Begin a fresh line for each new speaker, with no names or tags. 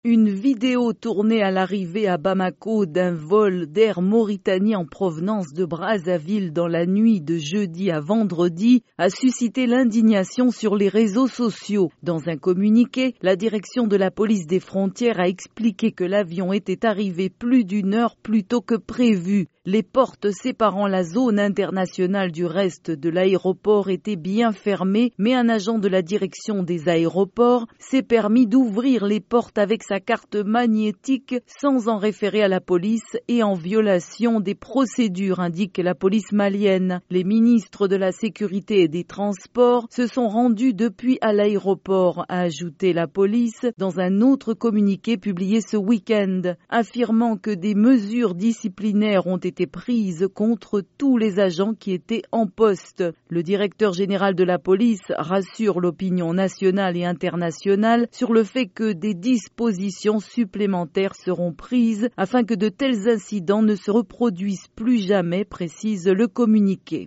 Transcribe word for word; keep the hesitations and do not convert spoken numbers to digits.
Une vidéo tournée à l'arrivée à Bamako d'un vol d'Air Mauritanie en provenance de Brazzaville dans la nuit de jeudi à vendredi a suscité l'indignation sur les réseaux sociaux. Dans un communiqué, la direction de la police des frontières a expliqué que l'avion était arrivé plus d'une heure plus tôt que prévu. Les portes séparant la zone internationale du reste de l'aéroport étaient bien fermées, mais un agent de la direction des aéroports s'est permis d'ouvrir les portes avec sa carte magnétique sans en référer à la police et en violation des procédures, indique la police malienne. Les ministres de la Sécurité et des Transports se sont rendus depuis à l'aéroport, a ajouté la police dans un autre communiqué publié ce week-end, affirmant que des mesures disciplinaires ont été prises contre tous les agents qui étaient en poste. Le directeur général de la police rassure l'opinion nationale et internationale sur le fait que des dispositions supplémentaires seront prises afin que de tels incidents ne se reproduisent plus jamais, précise le communiqué.